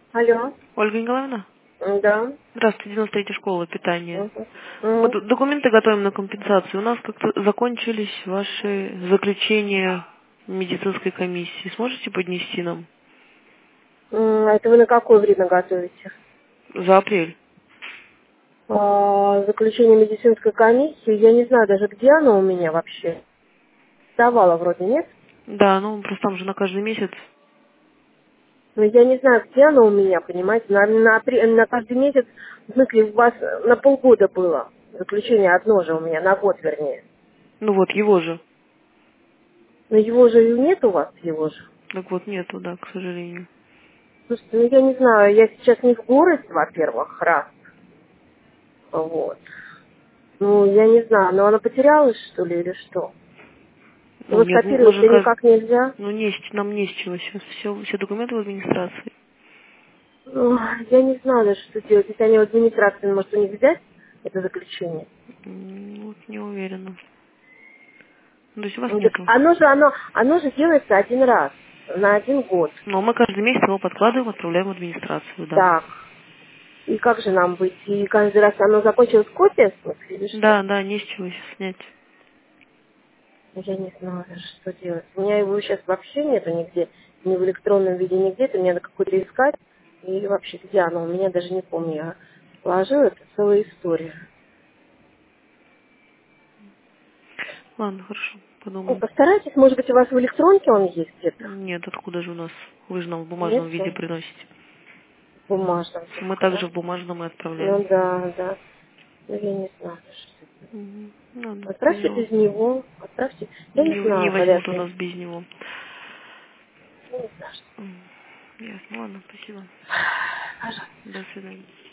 Алло. Ольга Николаевна? Да. Здравствуйте, 93-я школа питания. Мгм. Мы Мгм. тут документы готовим на компенсацию. У нас как-то закончились ваши заключения медицинской комиссии. Сможете поднести нам Это вы на какое время готовите? за апрель? Заключение медицинской комиссии. Я не знаю даже, где оно у меня вообще. Давала вроде, нет? Да, ну просто там же на каждый месяц. Но я не знаю, где оно у меня, понимаете. На каждый месяц, в смысле, у вас на полгода было. Заключение одно же у меня, на год вернее. Ну вот, его же. Но его же и нет у вас, его же. Так вот, нету, да, к сожалению. Слушайте, ну я не знаю, я сейчас не в городе, во-первых, раз. Вот. Ну, я не знаю, но она потерялась, что ли, или что? Ну Его нет, мы же скопировать-то никак нельзя. ну нам не с чего сейчас. Все документы в администрации. Ой, я не знаю даже, что делать. Если они в администрации, может, у них взять это заключение? Вот не уверена. Ну, то есть у вас Ну, так нету. оно же делается один раз, на один год. Но мы каждый месяц его подкладываем, отправляем в администрацию, да. Так. И как же нам быть? И каждый раз оно закончилось копия, в смысле, или что? Да, да, не с чего сейчас снять. Ну, я не знаю даже, что делать. У меня его сейчас вообще нету нигде. Ни в электронном виде, нигде. Это мне надо какой-то искать. И вообще, где оно? У меня даже не помню. Я положила, это целая история. Ладно, хорошо, Ну, подумаем. постарайтесь, может быть, у вас в электронке он есть где-то? Нет, откуда же у нас? Вы же нам в Нет? бумажном виде приносите. В бумажном Мы только, также да? в бумажном и отправляем. Ну да, да. Ну, я не знаю, что это. Ладно, Отправьте поняла. без него. Отправьте. Я не Не знаю, возьмут у Поляшный. нас без него. Я не знаю, что. Ясно, ладно, спасибо. Пожалуйста. До свидания.